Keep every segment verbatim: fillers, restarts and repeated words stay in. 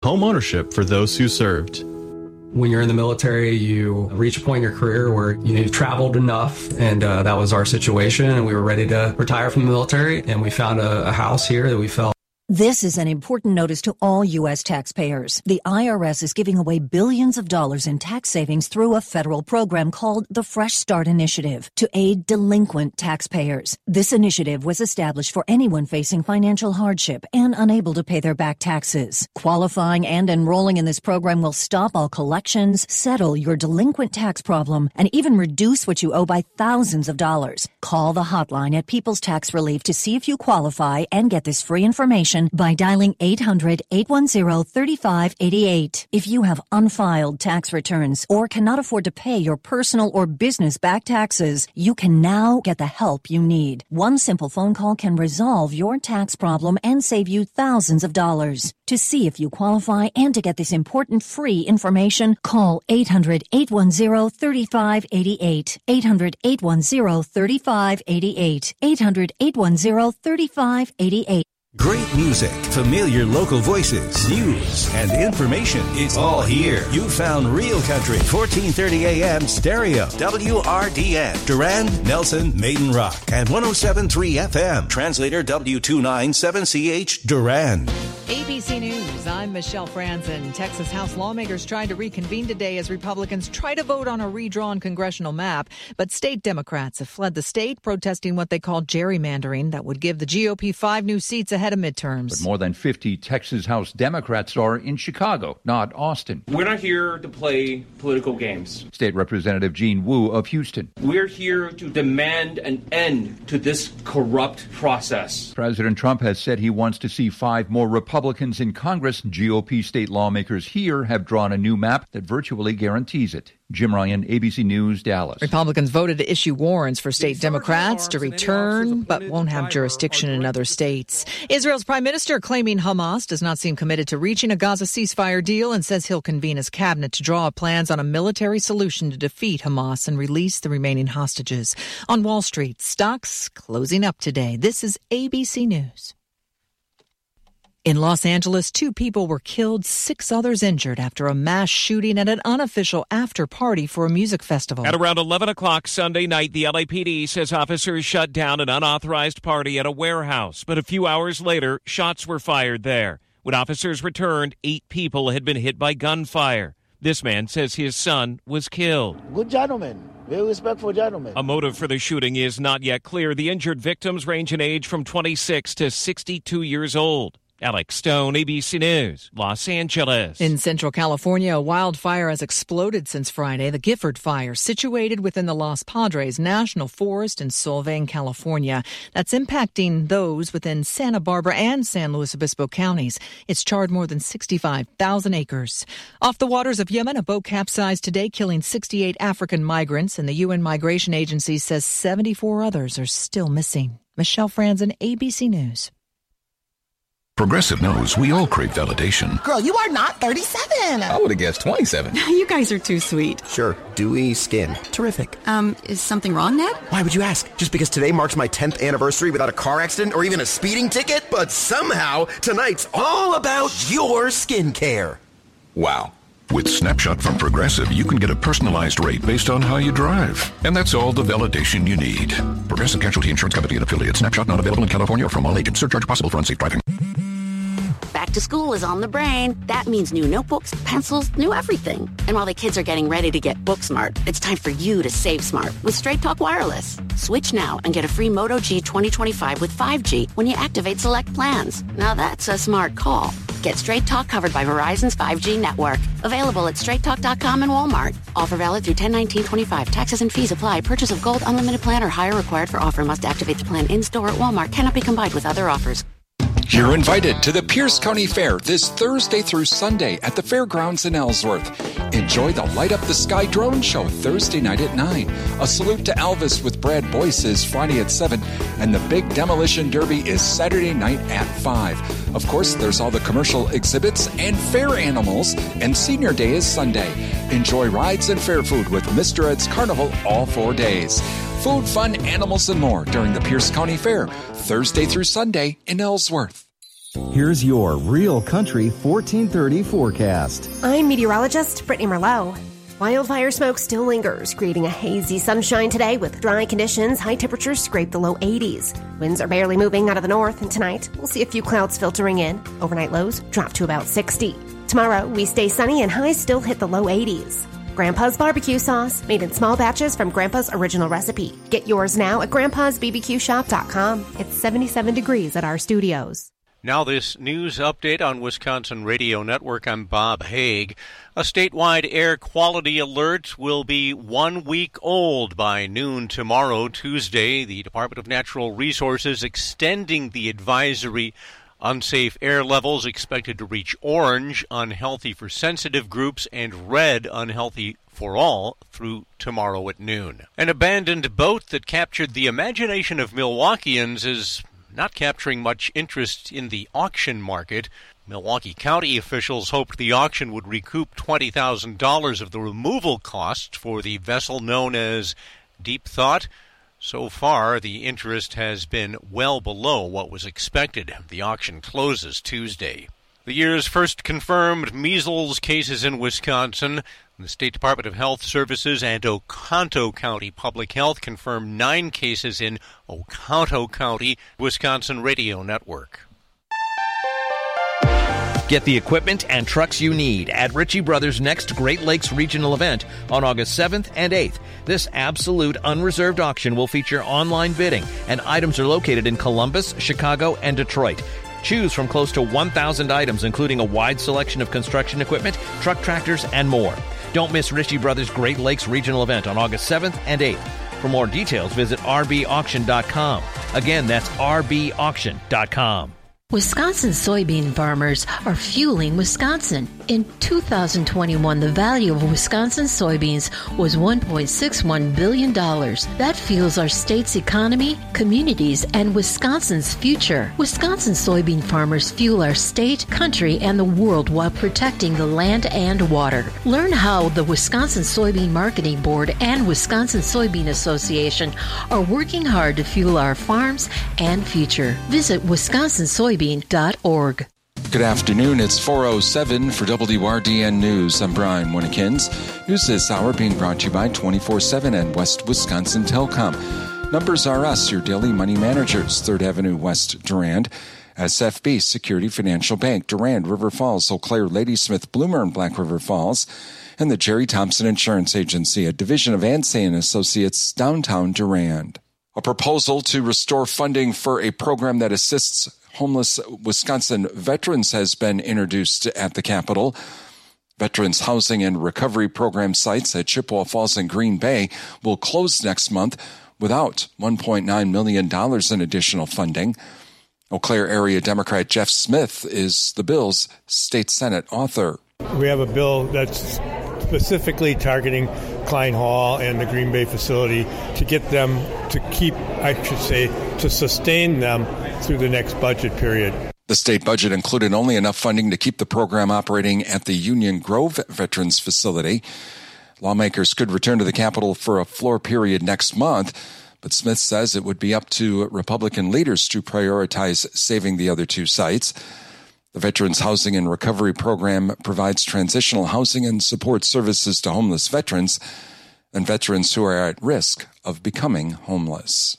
home ownership for those who served. When you're in the military, you reach a point in your career where you know, you've traveled enough, and uh, that was our situation, and we were ready to retire from the military, and we found a, a house here that we felt. This is an important notice to all U S taxpayers. The I R S is giving away billions of dollars in tax savings through a federal program called the Fresh Start Initiative to aid delinquent taxpayers. This initiative was established for anyone facing financial hardship and unable to pay their back taxes. Qualifying and enrolling in this program will stop all collections, settle your delinquent tax problem, and even reduce what you owe by thousands of dollars. Call the hotline at People's Tax Relief to see if you qualify and get this free information by dialing eight hundred, eight one zero, three five eight eight. If you have unfiled tax returns or cannot afford to pay your personal or business back taxes, you can now get the help you need. One simple phone call can resolve your tax problem and save you thousands of dollars. To see if you qualify and to get this important free information, call eight hundred, eight one zero, three five eight eight. eight hundred, eight one zero, three five eight eight. eight hundred, eight one zero, three five eight eight. Great music, familiar local voices, news, and information. It's all here. You found Real Country, fourteen thirty a.m. stereo, W R D N, Durand, Nelson, Maiden Rock, and one oh seven point three F M. Translator W two ninety-seven C H, Durand. A B C News, I'm Michelle Franzen. Texas House lawmakers tried to reconvene today as Republicans try to vote on a redrawn congressional map, but state Democrats have fled the state, protesting what they call gerrymandering that would give the G O P five new seats ahead of midterms. But more than fifty Texas House Democrats are in Chicago, not Austin. We're not here to play political games. State Representative Gene Wu of Houston. We're here to demand an end to this corrupt process. President Trump has said he wants to see five more Republicans in Congress. G O P state lawmakers here have drawn a new map that virtually guarantees it. Jim Ryan, A B C News, Dallas. Republicans voted to issue warrants for state Democrats to return, but won't have jurisdiction in other states. Israel's prime minister claiming Hamas does not seem committed to reaching a Gaza ceasefire deal and says he'll convene his cabinet to draw up plans on a military solution to defeat Hamas and release the remaining hostages. On Wall Street, stocks closing up today. This is A B C News. In Los Angeles, two people were killed, six others injured after a mass shooting at an unofficial after-party for a music festival. At around eleven o'clock Sunday night, the L A P D says officers shut down an unauthorized party at a warehouse. But a few hours later, shots were fired there. When officers returned, eight people had been hit by gunfire. This man says his son was killed. Good gentleman. Very respectful gentleman. A motive for the shooting is not yet clear. The injured victims range in age from twenty-six to sixty-two years old. Alex Stone, A B C News, Los Angeles. In Central California, a wildfire has exploded since Friday. The Gifford Fire, situated within the Los Padres National Forest in Solvang, California. That's impacting those within Santa Barbara and San Luis Obispo counties. It's charred more than sixty-five thousand acres. Off the waters of Yemen, a boat capsized today, killing sixty-eight African migrants, and the U N Migration Agency says seventy-four others are still missing. Michelle Franzen, A B C News. Progressive knows we all crave validation. Girl, you are not thirty-seven. I would have guessed twenty-seven. You guys are too sweet. Sure, dewy skin. Terrific. Um, is something wrong, Ned? Why would you ask? Just because today marks my tenth anniversary without a car accident or even a speeding ticket? But somehow, tonight's all about your skincare. Wow. With Snapshot from Progressive, you can get a personalized rate based on how you drive. And that's all the validation you need. Progressive Casualty Insurance Company and affiliate. Snapshot not available in California or from all agents. Surcharge possible for unsafe driving. Back to school is on the brain. That means new notebooks, pencils, new everything. And while the kids are getting ready to get book smart, it's time for you to save smart with Straight Talk Wireless. Switch now and get a free Moto G twenty twenty-five with five G when you activate select plans. Now that's a smart call. Get Straight Talk covered by Verizon's five G network. Available at straight talk dot com and Walmart. Offer valid through ten nineteen twenty-five. Taxes and fees apply. Purchase of Gold Unlimited plan or higher required for offer. Must activate the plan in-store at Walmart. Cannot be combined with other offers. You're invited to the Pierce County Fair this Thursday through Sunday at the fairgrounds in Ellsworth. Enjoy the Light Up the Sky drone show Thursday night at nine. A salute to Elvis with Brad Boyce is Friday at seven. And the Big Demolition Derby is Saturday night at five. Of course, there's all the commercial exhibits and fair animals. And Senior Day is Sunday. Enjoy rides and fair food with Mister Ed's Carnival all four days. Food, fun, animals, and more during the Pierce County Fair, Thursday through Sunday in Ellsworth. Here's your Real Country fourteen thirty forecast. I'm meteorologist Brittany Merlot. Wildfire smoke still lingers, creating a hazy sunshine today with dry conditions. High temperatures scrape the low eighties. Winds are barely moving out of the north, and tonight we'll see a few clouds filtering in. Overnight lows drop to about sixty. Tomorrow we stay sunny and highs still hit the low eighties. Grandpa's barbecue sauce, made in small batches from Grandpa's original recipe. Get yours now at grandpas b b q shop dot com. It's seventy-seven degrees at our studios. Now this news update on Wisconsin Radio Network. I'm Bob Haig. A statewide air quality alert will be one week old by noon tomorrow, Tuesday. The Department of Natural Resources extending the advisory. Unsafe air levels expected to reach orange, unhealthy for sensitive groups, and red, unhealthy for all, through tomorrow at noon. An abandoned boat that captured the imagination of Milwaukeeans is not capturing much interest in the auction market. Milwaukee County officials hoped the auction would recoup twenty thousand dollars of the removal costs for the vessel known as Deep Thought. So far, the interest has been well below what was expected. The auction closes Tuesday. The year's first confirmed measles cases in Wisconsin. The State Department of Health Services and Oconto County Public Health confirmed nine cases in Oconto County. Wisconsin Radio Network. Get the equipment and trucks you need at Ritchie Brothers' next Great Lakes Regional event on August seventh and eighth. This absolute unreserved auction will feature online bidding, and items are located in Columbus, Chicago, and Detroit. Choose from close to one thousand items, including a wide selection of construction equipment, truck tractors, and more. Don't miss Ritchie Brothers' Great Lakes Regional event on August seventh and eighth. For more details, visit r b auction dot com. Again, that's r b auction dot com. Wisconsin soybean farmers are fueling Wisconsin. In two thousand twenty-one, the value of Wisconsin soybeans was one point six one billion dollars. That fuels our state's economy, communities, and Wisconsin's future. Wisconsin soybean farmers fuel our state, country, and the world while protecting the land and water. Learn how the Wisconsin Soybean Marketing Board and Wisconsin Soybean Association are working hard to fuel our farms and future. Visit wisconsin soybean dot org. Good afternoon. It's four oh seven for W R D N News. I'm Brian Winnikins. News this hour being brought to you by twenty-four seven and West Wisconsin Telecom. Numbers R Us, your daily money managers. third Avenue West, Durand. S F B, Security Financial Bank, Durand, River Falls, Eau Claire, Ladysmith, Bloomer, and Black River Falls. And the Jerry Thompson Insurance Agency, a division of Ansay and Associates, downtown Durand. A proposal to restore funding for a program that assists homeless Wisconsin veterans has been introduced at the Capitol. Veterans Housing and Recovery Program sites at Chippewa Falls and Green Bay will close next month without one point nine million dollars in additional funding. Eau Claire area Democrat Jeff Smith is the bill's state Senate author. We have a bill that's specifically targeting Klein Hall and the Green Bay facility to get them to keep, I should say, to sustain them through the next budget period. The state budget included only enough funding to keep the program operating at the Union Grove Veterans Facility. Lawmakers could return to the Capitol for a floor period next month, but Smith says it would be up to Republican leaders to prioritize saving the other two sites. The Veterans Housing and Recovery Program provides transitional housing and support services to homeless veterans and veterans who are at risk of becoming homeless.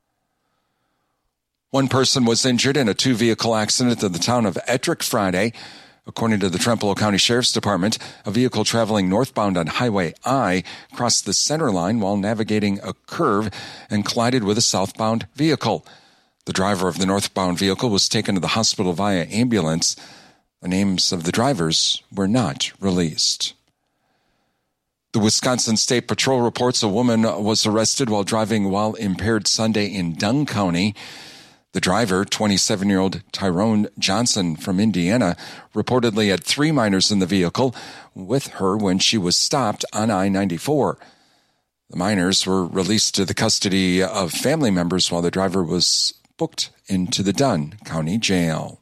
One person was injured in a two-vehicle accident in the town of Ettrick Friday. According to the Trempealeau County Sheriff's Department, a vehicle traveling northbound on Highway I crossed the center line while navigating a curve and collided with a southbound vehicle. The driver of the northbound vehicle was taken to the hospital via ambulance. The names of the drivers were not released. The Wisconsin State Patrol reports a woman was arrested while driving while impaired Sunday in Dunn County. The driver, twenty-seven-year-old Tyrone Johnson from Indiana, reportedly had three minors in the vehicle with her when she was stopped on I ninety-four. The minors were released to the custody of family members while the driver was booked into the Dunn County Jail.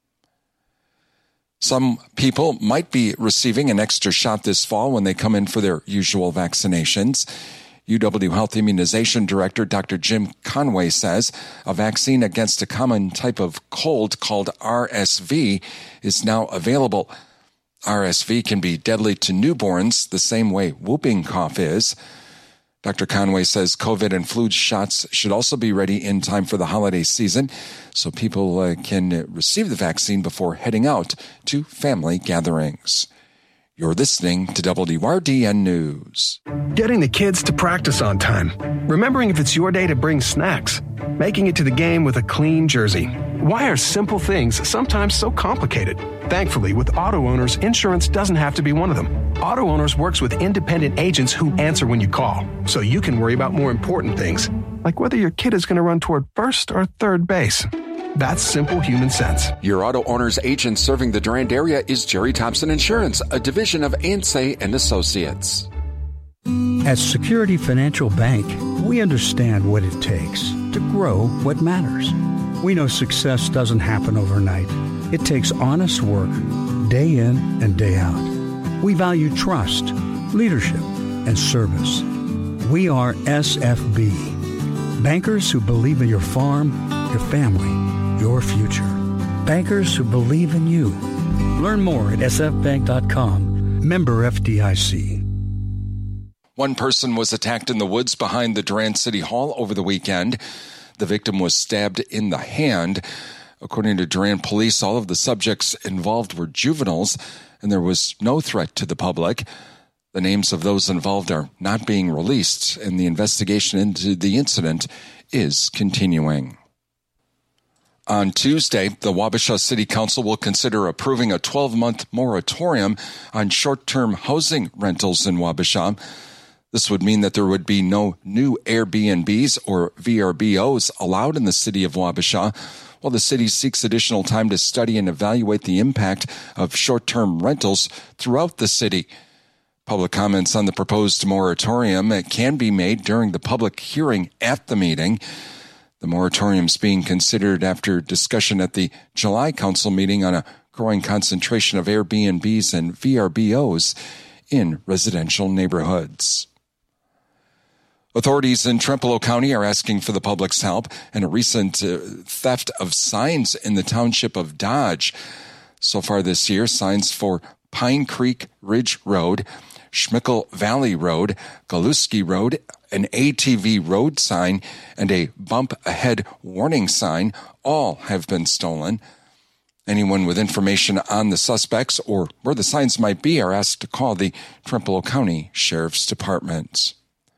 Some people might be receiving an extra shot this fall when they come in for their usual vaccinations. U W Health Immunization Director Doctor Jim Conway says a vaccine against a common type of cold called R S V is now available. R S V can be deadly to newborns the same way whooping cough is. Doctor Conway says COVID and flu shots should also be ready in time for the holiday season so people uh, can receive the vaccine before heading out to family gatherings. You're listening to W R D N News. Getting the kids to practice on time. Remembering if it's your day to bring snacks. Making it to the game with a clean jersey. Why are simple things sometimes so complicated? Thankfully, with Auto Owners, insurance doesn't have to be one of them. Auto Owners works with independent agents who answer when you call, so you can worry about more important things, like whether your kid is going to run toward first or third base. That's simple human sense. Your Auto Owner's agent serving the Durand area is Jerry Thompson Insurance, a division of Ansay and Associates. At Security Financial Bank, we understand what it takes to grow what matters. We know success doesn't happen overnight. It takes honest work, day in and day out. We value trust, leadership, and service. We are S F B, bankers who believe in your farm, your family, your future. Bankers who believe in you. Learn more at s f bank dot com. Member F D I C. One person was attacked in the woods behind the Durand City Hall over the weekend. The victim was stabbed in the hand. According to Durand police, all of the subjects involved were juveniles, and there was no threat to the public. The names of those involved are not being released, and the investigation into the incident is continuing. On Tuesday, the Wabasha City Council will consider approving a twelve-month moratorium on short-term housing rentals in Wabasha. This would mean that there would be no new Airbnbs or V R B Os allowed in the city of Wabasha, while the city seeks additional time to study and evaluate the impact of short-term rentals throughout the city. Public comments on the proposed moratorium can be made during the public hearing at the meeting. The moratorium is being considered after discussion at the July council meeting on a growing concentration of Airbnbs and V R B Os in residential neighborhoods. Authorities in Trempealeau County are asking for the public's help in a recent uh, theft of signs in the township of Dodge. So far this year, signs for Pine Creek Ridge Road, Schmickel Valley Road, Galuski Road, an A T V road sign, and a bump ahead warning sign all have been stolen. Anyone with information on the suspects or where the signs might be are asked to call the Trempealeau County Sheriff's Department.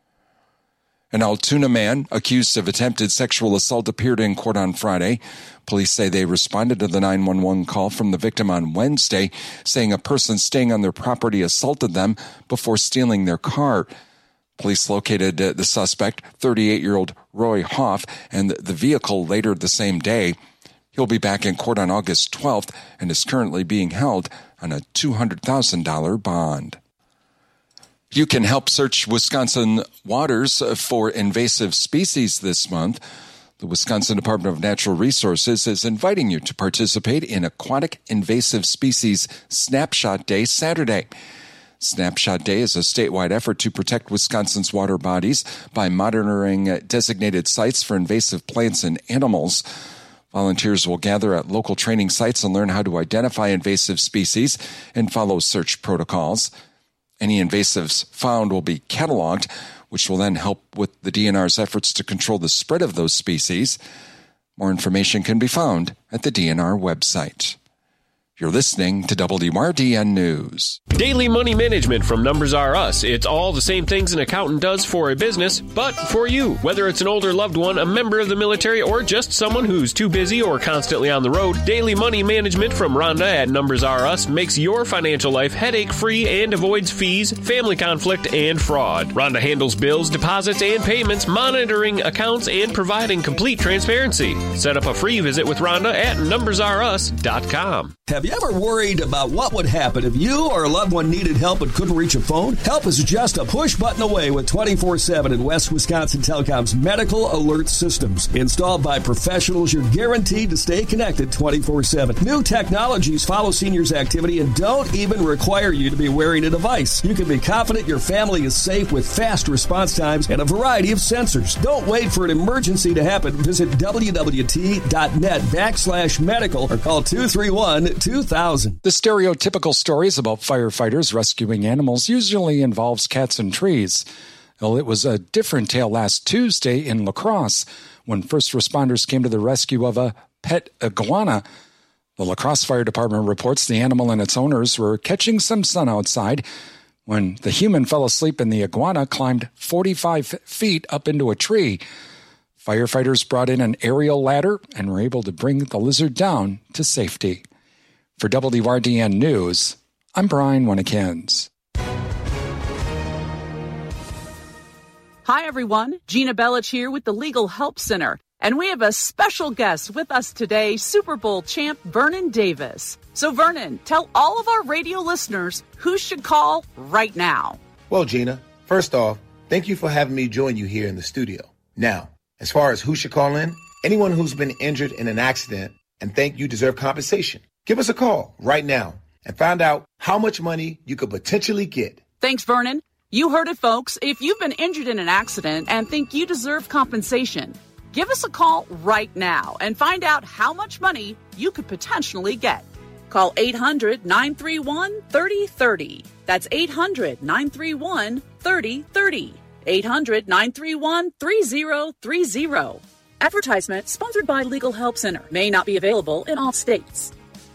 An Altoona man accused of attempted sexual assault appeared in court on Friday. Police say they responded to the nine one one call from the victim on Wednesday, saying a person staying on their property assaulted them before stealing their car. Police located the suspect, thirty-eight-year-old Roy Hoff, and the vehicle later the same day. He'll be back in court on August twelfth and is currently being held on a two hundred thousand dollars bond. You can help search Wisconsin waters for invasive species this month. The Wisconsin Department of Natural Resources is inviting you to participate in Aquatic Invasive Species Snapshot Day Saturday. Snapshot Day is a statewide effort to protect Wisconsin's water bodies by monitoring designated sites for invasive plants and animals. Volunteers will gather at local training sites and learn how to identify invasive species and follow search protocols. Any invasives found will be cataloged, which will then help with the D N R's efforts to control the spread of those species. More information can be found at the D N R website. You're listening to W R D N News. Daily money management from Numbers R Us. It's all the same things an accountant does for a business, but for you. Whether it's an older loved one, a member of the military, or just someone who's too busy or constantly on the road, Daily money management from Rhonda at Numbers R Us makes your financial life headache-free and avoids fees, family conflict, and fraud. Rhonda handles bills, deposits, and payments, monitoring accounts, and providing complete transparency. Set up a free visit with Rhonda at numbers r us dot com. Have Have you ever worried about what would happen if you or a loved one needed help but couldn't reach a phone? Help is just a push button away with twenty-four seven in West Wisconsin Telecom's medical alert systems. Installed by professionals, you're guaranteed to stay connected twenty-four seven. New technologies follow seniors' activity and don't even require you to be wearing a device. You can be confident your family is safe with fast response times and a variety of sensors. Don't wait for an emergency to happen. Visit W W T dot net backslash medical or call two three one, two thousand. The stereotypical stories about firefighters rescuing animals usually involves cats and trees. Well, it was a different tale last Tuesday in La Crosse when first responders came to the rescue of a pet iguana. The La Crosse Fire Department reports the animal and its owners were catching some sun outside when the human fell asleep and the iguana climbed forty-five feet up into a tree. Firefighters brought in an aerial ladder and were able to bring the lizard down to safety. For W R D N News, I'm Brian Winnikins. Hi, everyone. Gina Bellich here with the Legal Help Center. And we have a special guest with us today, Super Bowl champ Vernon Davis. So, Vernon, tell all of our radio listeners who should call right now. Well, Gina, first off, thank you for having me join you here in the studio. Now, as far as who should call in, anyone who's been injured in an accident and think you deserve compensation, give us a call right now and find out how much money you could potentially get. Thanks, Vernon. You heard it, folks. If you've been injured in an accident and think you deserve compensation, give us a call right now and find out how much money you could potentially get. Call eight hundred, nine three one, three oh three oh. That's eight hundred, nine three one, three oh three oh. eight hundred, nine three one, three oh three oh. Advertisement sponsored by Legal Help Center. May not be available in all states.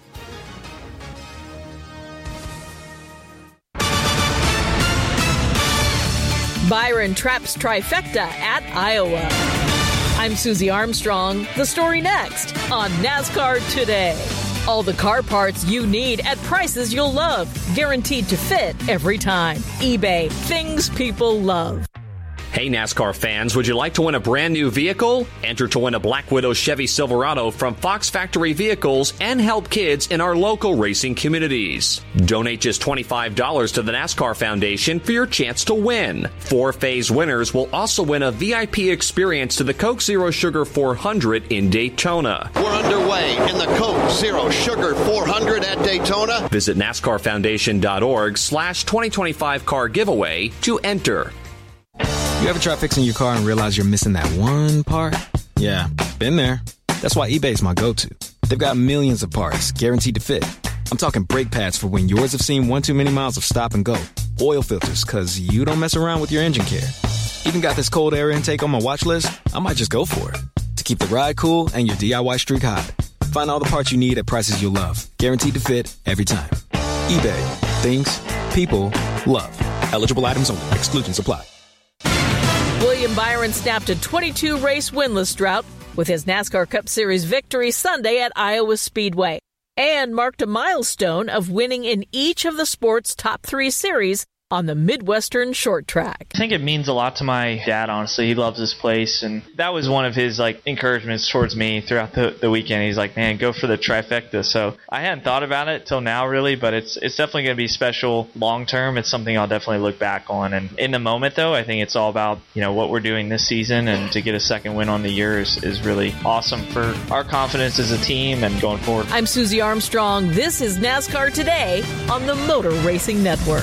Byron traps trifecta at Iowa. I'm Susie Armstrong. The story next on NASCAR Today. All the car parts you need at prices you'll love. Guaranteed to fit every time. eBay. Things people love. Hey NASCAR fans, would you like to win a brand new vehicle? Enter to win a Black Widow Chevy Silverado from Fox Factory Vehicles and help kids in our local racing communities. Donate just twenty-five dollars to the NASCAR Foundation for your chance to win. Four-phase winners will also win a V I P experience to the Coke Zero Sugar four hundred in Daytona. We're underway in the Coke Zero Sugar four hundred at Daytona. Visit NASCARFoundation.org slash 2025 car giveaway to enter. You ever try fixing your car and realize you're missing that one part? Yeah, been there. That's why eBay's my go-to. They've got millions of parts, guaranteed to fit. I'm talking brake pads for when yours have seen one too many miles of stop and go. Oil filters, because you don't mess around with your engine care. Even got this cold air intake on my watch list. I might just go for it. To keep the ride cool and your D I Y streak hot. Find all the parts you need at prices you'll love. Guaranteed to fit every time. eBay. Things people love. Eligible items only. Exclusions apply. William Byron snapped a twenty-two race winless drought with his NASCAR Cup Series victory Sunday at Iowa Speedway and marked a milestone of winning in each of the sport's top three series on the Midwestern short track. I think it means a lot to my dad, honestly. He loves this place, and that was one of his like encouragements towards me throughout the, the weekend. He's like, man, go for the trifecta. So I hadn't thought about it till now, really, but it's it's definitely going to be special long term. It's something I'll definitely look back on. And in the moment, though, I think it's all about, you know, what we're doing this season, and to get a second win on the year is, is really awesome for our confidence as a team and going forward. I'm Susie Armstrong. This is NASCAR Today on the Motor Racing Network.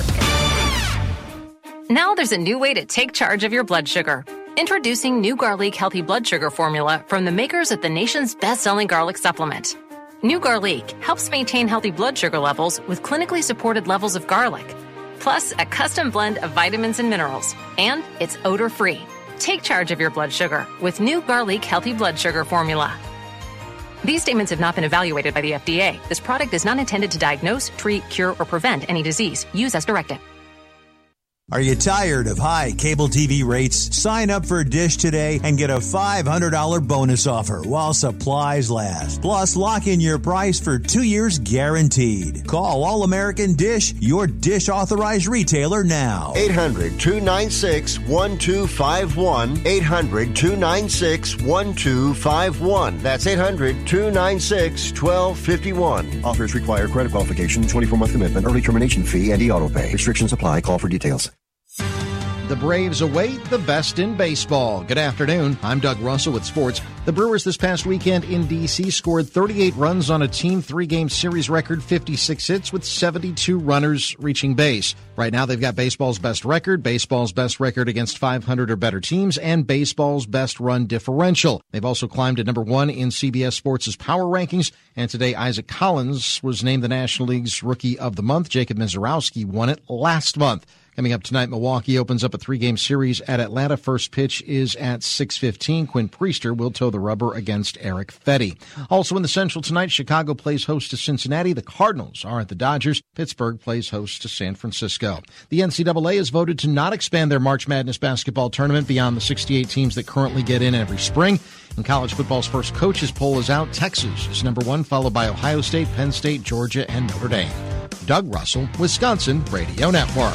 Now there's a new way to take charge of your blood sugar. Introducing New Garlic Healthy Blood Sugar Formula from the makers of the nation's best-selling garlic supplement. New Garlic helps maintain healthy blood sugar levels with clinically supported levels of garlic, plus a custom blend of vitamins and minerals. And it's odor-free. Take charge of your blood sugar with New Garlic Healthy Blood Sugar Formula. These statements have not been evaluated by the F D A. This product is not intended to diagnose, treat, cure, or prevent any disease. Use as directed. Are you tired of high cable T V rates? Sign up for Dish today and get a five hundred dollars bonus offer while supplies last. Plus, lock in your price for two years guaranteed. Call All American Dish, your Dish authorized retailer now. eight hundred, two nine six, one two five one. eight hundred, two nine six, one two five one. That's eight hundred, two nine six, one two five one. Offers require credit qualification, twenty-four month commitment, early termination fee, and e-auto pay. Restrictions apply. Call for details. The Braves await the best in baseball. Good afternoon. I'm Doug Russell with sports. The Brewers this past weekend in D C scored thirty-eight runs on a team three-game series record, fifty-six hits with seventy-two runners reaching base. Right now they've got baseball's best record, baseball's best record against five hundred or better teams, and baseball's best run differential. They've also climbed to number one in C B S Sports' power rankings, and today Isaac Collins was named the National League's Rookie of the Month. Jacob Misiorowski won it last month. Coming up tonight, Milwaukee opens up a three-game series at Atlanta. First pitch is at six fifteen. Quinn Priester will toe the rubber against Eric Fetty. Also in the Central tonight, Chicago plays host to Cincinnati. The Cardinals are at the Dodgers. Pittsburgh plays host to San Francisco. The N C double A has voted to not expand their March Madness basketball tournament beyond the sixty-eight teams that currently get in every spring. And college football's first coaches poll is out. Texas is number one, followed by Ohio State, Penn State, Georgia, and Notre Dame. Doug Russell, Wisconsin Radio Network.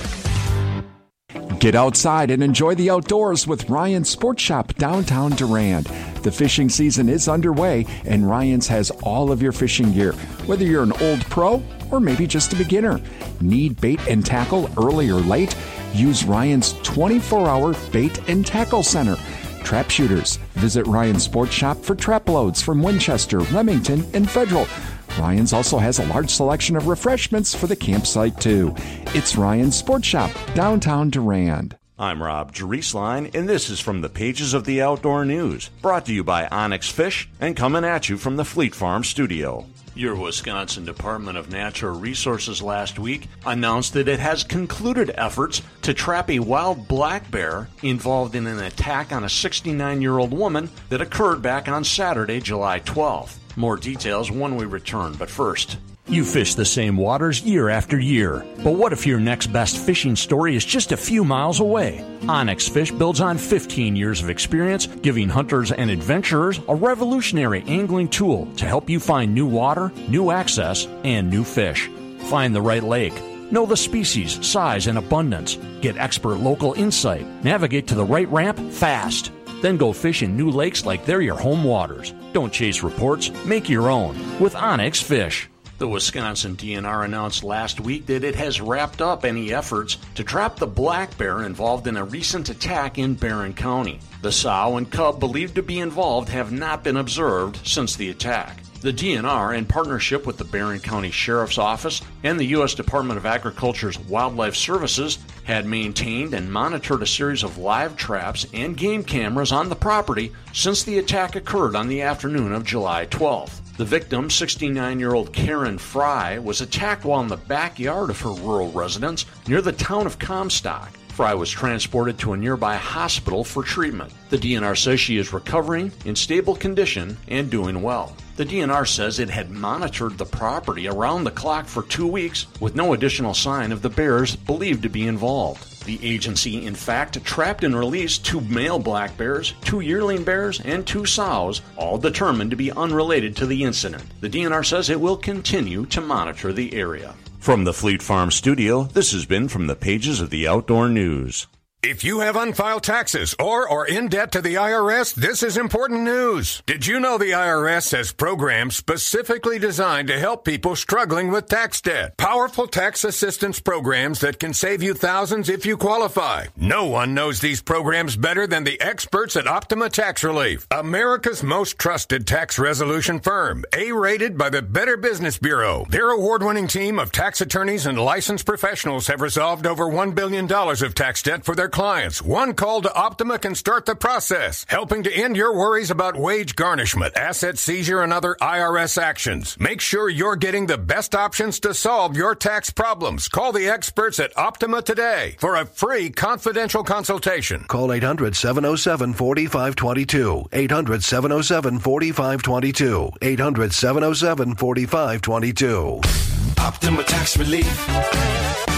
Get outside and enjoy the outdoors with Ryan's Sports Shop downtown Durand. The fishing season is underway, and Ryan's has all of your fishing gear, whether you're an old pro or maybe just a beginner. Need bait and tackle early or late? Use Ryan's twenty-four hour bait and tackle center. Trap shooters, visit Ryan's Sports Shop for trap loads from Winchester, Remington, and Federal. Ryan's also has a large selection of refreshments for the campsite, too. It's Ryan's Sports Shop, downtown Durand. I'm Rob Jerisline, and this is from the pages of the Outdoor News, brought to you by Onyx Fish and coming at you from the Fleet Farm studio. Your Wisconsin Department of Natural Resources last week announced that it has concluded efforts to trap a wild black bear involved in an attack on a sixty-nine-year-old woman that occurred back on Saturday, July twelfth. More details when we return, but first, you fish the same waters year after year. But what if your next best fishing story is just a few miles away? Onyx Fish builds on fifteen years of experience, giving hunters and adventurers a revolutionary angling tool to help you find new water, new access, and new fish. Find the right lake. Know the species, size, and abundance. Get expert local insight. Navigate to the right ramp fast. Then go fish in new lakes like they're your home waters. Don't chase reports, make your own with Onyx Fish. The Wisconsin D N R announced last week that it has wrapped up any efforts to trap the black bear involved in a recent attack in Barron County. The sow and cub believed to be involved have not been observed since the attack. The D N R, in partnership with the Barron County Sheriff's Office and the U S Department of Agriculture's Wildlife Services, had maintained and monitored a series of live traps and game cameras on the property since the attack occurred on the afternoon of July twelfth. The victim, sixty-nine-year-old Karen Fry, was attacked while in the backyard of her rural residence near the town of Comstock. Fry was transported to a nearby hospital for treatment. The D N R says she is recovering, in stable condition, and doing well. The D N R says it had monitored the property around the clock for two weeks with no additional sign of the bears believed to be involved. The agency, in fact, trapped and released two male black bears, two yearling bears, and two sows, all determined to be unrelated to the incident. The D N R says it will continue to monitor the area. From the Fleet Farm studio, this has been From the Pages of the Outdoor News. If you have unfiled taxes or are in debt to the I R S, this is important news. Did you know the I R S has programs specifically designed to help people struggling with tax debt? Powerful tax assistance programs that can save you thousands if you qualify. No one knows these programs better than the experts at Optima Tax Relief, America's most trusted tax resolution firm, A-rated by the Better Business Bureau. Their award-winning team of tax attorneys and licensed professionals have resolved over one billion dollars of tax debt for their clients. One call to Optima can start the process, helping to end your worries about wage garnishment, asset seizure, and other I R S actions. Make sure you're getting the best options to solve your tax problems. Call the experts at Optima today for a free confidential consultation. Call eight hundred, seven oh seven, four five two two. eight hundred, seven oh seven, four five two two. eight hundred, seven oh seven, four five two two. Optima Tax Relief.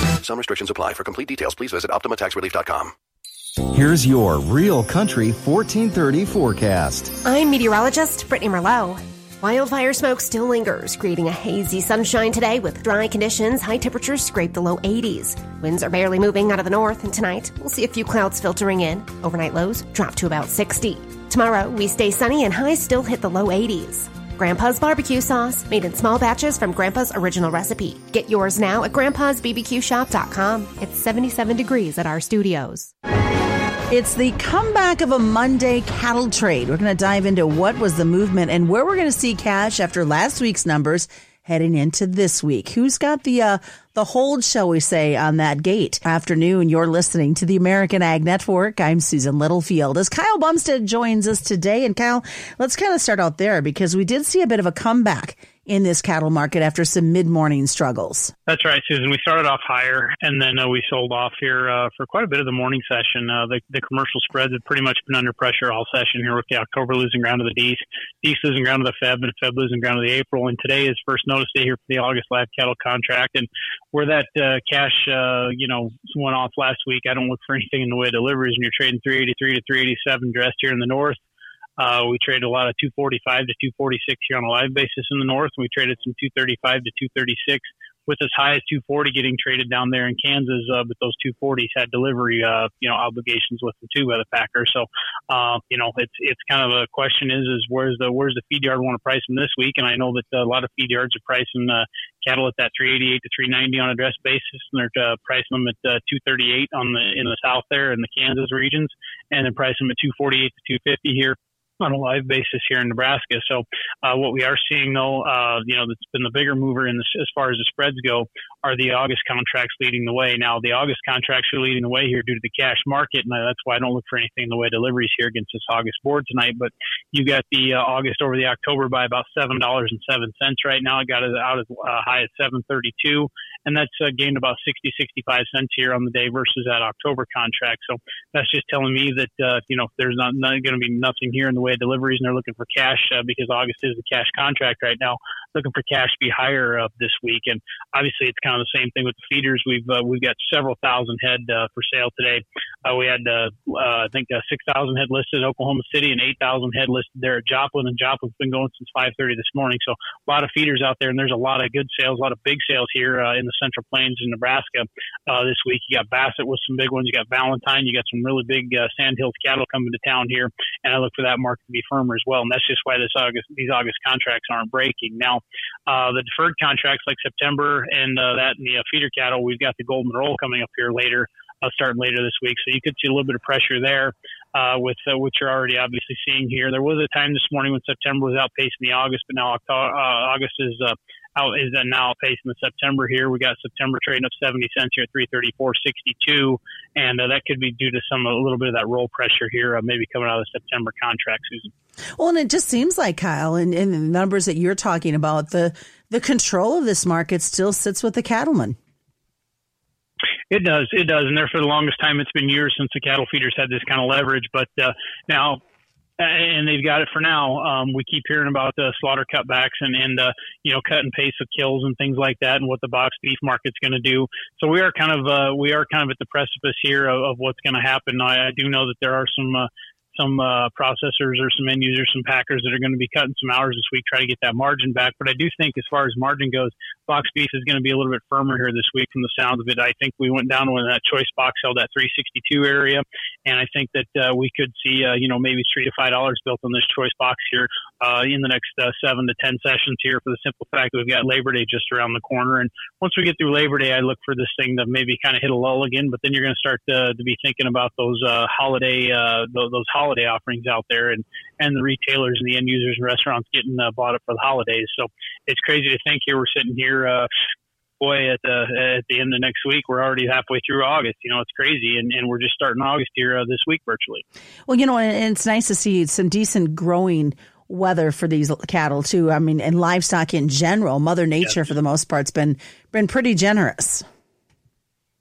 Some restrictions apply. For complete details, please visit Optima Tax Relief dot com. Here's your Real Country fourteen thirty forecast. I'm meteorologist Brittany Merlot. Wildfire smoke still lingers, creating a hazy sunshine today with dry conditions. High temperatures scrape the low eighties. Winds are barely moving out of the north, and tonight we'll see a few clouds filtering in. Overnight lows drop to about sixty. Tomorrow we stay sunny and highs still hit the low eighties. Grandpa's barbecue sauce, made in small batches from Grandpa's original recipe. Get yours now at grandpas b b q shop dot com. It's seventy-seven degrees at our studios. It's the comeback of a Monday cattle trade. We're going to dive into what was the movement and where we're going to see cash after last week's numbers heading into this week. Who's got the uh, the hold, shall we say, on that gate? Afternoon, you're listening to the American Ag Network. I'm Susan Littlefield. As Kyle Bumstead joins us today. And Kyle, let's kind of start out there because we did see a bit of a comeback in this cattle market after some mid-morning struggles. That's right, Susan. We started off higher, and then uh, we sold off here uh, for quite a bit of the morning session. Uh, the, the commercial spreads have pretty much been under pressure all session here with the October losing ground to the D E A S, D E A S losing ground to the Feb, and Feb losing ground to the April. And today is first notice day here for the August live cattle contract. And where that uh, cash, uh, you know, went off last week, I don't look for anything in the way of deliveries, and you're trading three eighty-three to three eighty-seven dressed here in the north. Uh, we traded a lot of two forty-five to two forty-six here on a live basis in the north. We traded some two thirty-five to two thirty-six with as high as two forty getting traded down there in Kansas. Uh, but those two forties had delivery, uh, you know, obligations with them too by the Packers. So, uh, you know, it's, it's kind of a question is, is where's the, where's the feed yard want to price them this week? And I know that a lot of feed yards are pricing, uh, cattle at that three eighty-eight to three ninety on a dress basis. And they're uh, pricing them at uh, two thirty-eight on the, in the south there in the Kansas regions, and then price them at two forty-eight to two fifty here on a live basis here in Nebraska. So uh, what we are seeing, though, uh, you know, that's been the bigger mover in this, as far as the spreads go, are the August contracts leading the way. Now, the August contracts are leading the way here due to the cash market, and that's why I don't look for anything in the way of deliveries here against this August board tonight. But you got the uh, August over the October by about seven dollars and seven cents right now. It got it out as uh, high as seven thirty-two, and that's uh, gained about sixty, sixty-five cents here on the day versus that October contract. So that's just telling me that, uh, you know, there's not, not going to be nothing here in the way of deliveries, and they're looking for cash uh, because August is the cash contract right now, looking for cash to be higher uh, this week. And obviously it's kind of the same thing with the feeders. We've uh, we've got several thousand head uh, for sale today. Uh, we had, uh, uh, I think, uh, six thousand head listed in Oklahoma City and eight thousand head listed there at Joplin, and Joplin's been going since five thirty this morning. So a lot of feeders out there, and there's a lot of good sales, a lot of big sales here uh, in the Central Plains in Nebraska uh, this week. You got Bassett with some big ones. You got Valentine. You got some really big uh, Sandhills cattle coming to town here, and I look for that market to be firmer as well. And that's just why this August, these August contracts aren't breaking. Now, uh, the deferred contracts like September and uh, that and the uh, feeder cattle, we've got the Golden Roll coming up here later, uh, starting later this week. So you could see a little bit of pressure there uh, with uh, what you're already obviously seeing here. There was a time this morning when September was outpacing the August, but now October, uh, August is uh, out is uh, now outpacing the September here. We got September trading up seventy cents here at three thirty-four sixty-two, and uh, that could be due to some a little bit of that roll pressure here, uh, maybe coming out of the September contract, Susan. Well, and it just seems like, Kyle, and, and the numbers that you're talking about, the the control of this market still sits with the cattlemen. It does. It does. And there for the longest time, it's been years since the cattle feeders had this kind of leverage. But uh, now, and they've got it for now. Um, we keep hearing about the slaughter cutbacks and, and uh, you know, cut and pace of kills and things like that, and what the box beef market's going to do. So we are kind of uh, we are kind of at the precipice here of, of what's going to happen. I, I do know that there are some uh, some uh, processors or some end users, some packers that are going to be cutting some hours this week, try to get that margin back. But I do think as far as margin goes, box beef is going to be a little bit firmer here this week from the sound of it. I think we went down when that choice box held at three sixty-two area. And I think that uh, we could see, uh, you know, maybe three to five dollars built on this choice box here uh, in the next uh, seven to ten sessions here, for the simple fact that we've got Labor Day just around the corner. And once we get through Labor Day, I look for this thing to maybe kind of hit a lull again. But then you're going to start to, to be thinking about those uh, holiday uh, those, those holiday offerings out there, and and the retailers and the end users and restaurants getting uh, bought up for the holidays. So it's crazy to think here we're sitting here. Uh, Boy, at the at the end of next week, we're already halfway through August. You know, it's crazy, and, and we're just starting August here uh, this week virtually. Well, you know, and it's nice to see some decent growing weather for these cattle too. I mean, and livestock in general. Mother Nature, yes, for the most part, has been been pretty generous.